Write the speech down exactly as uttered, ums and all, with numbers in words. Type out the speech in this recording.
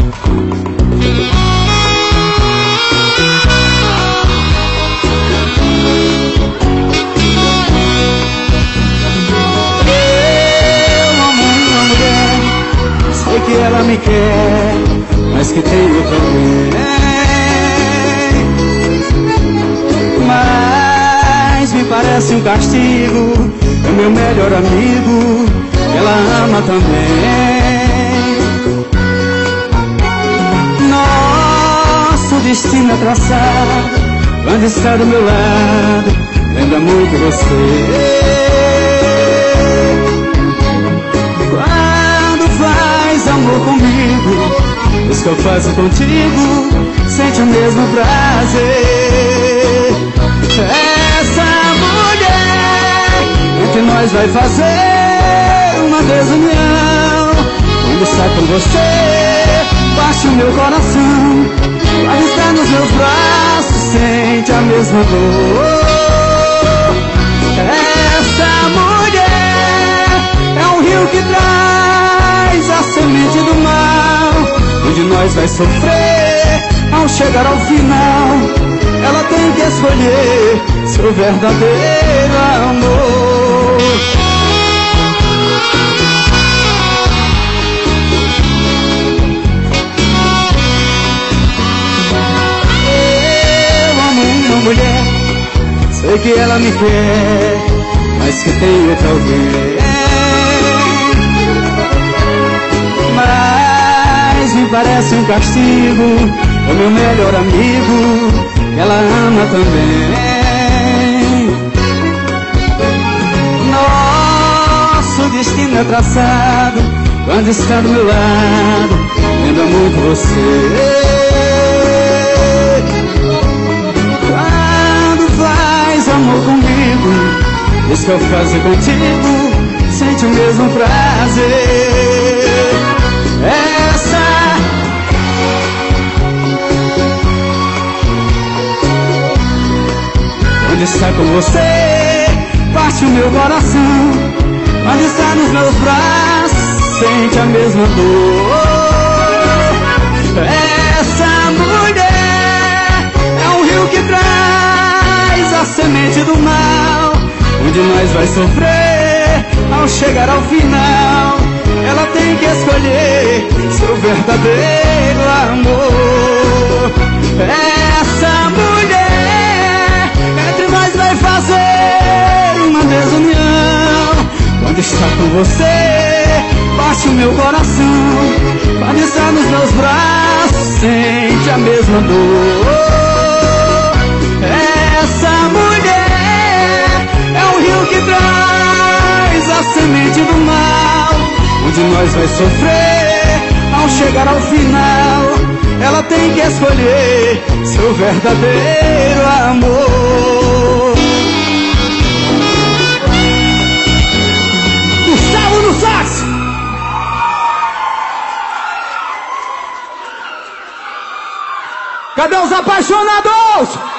Que ela me quer, mas que tem outra alguém. Mas me parece um castigo. É meu melhor amigo, ela ama também. Nosso destino é traçado. Quando está do meu lado, lembra muito você. Amor comigo, isso que eu faço contigo, sente o mesmo prazer. Essa mulher entre nós vai fazer uma desunião. Quando está com você, bate o meu coração. Quando está nos meus braços, sente a mesma dor. Essa mulher é um rio que traz a semente do mal, onde nós vai sofrer ao chegar ao final. Ela tem que escolher seu verdadeiro amor. Eu amo uma mulher, sei que ela me quer, mas que tem outra alguém. Mas me parece um castigo. É meu melhor amigo, ela ama também. Nosso destino é traçado. Quando está do meu lado, lembra muito você. Quando faz amor comigo, isso que eu faço contigo, sente o mesmo prazer. Essa Quando está com você, parte o meu coração. Quando está nos meus braços, sente a mesma dor. Essa mulher é um rio que traz a semente do mal, onde nós vai sofrer ao chegar ao final. Ela tem que escolher seu verdadeiro amor. Essa mulher entre nós vai fazer uma desunião. Quando está com você, bate o meu coração. Quando está nos meus braços, sente a mesma dor. Essa mulher é um rio que traz a semente do mal, onde nós vai sofrer ao chegar ao final. Ela tem que escolher seu verdadeiro amor. Gustavo no sax. Cadê os apaixonados?